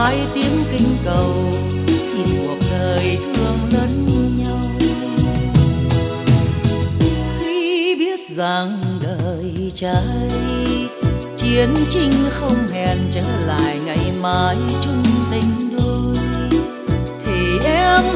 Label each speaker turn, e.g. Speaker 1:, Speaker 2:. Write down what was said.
Speaker 1: hai tiếng kinh cầu, xin cuộc đời thương lẫn nhau. Khi biết rằng đời trai chiến tranh không hẹn trở lại ngày mai chung tình đôi, thì em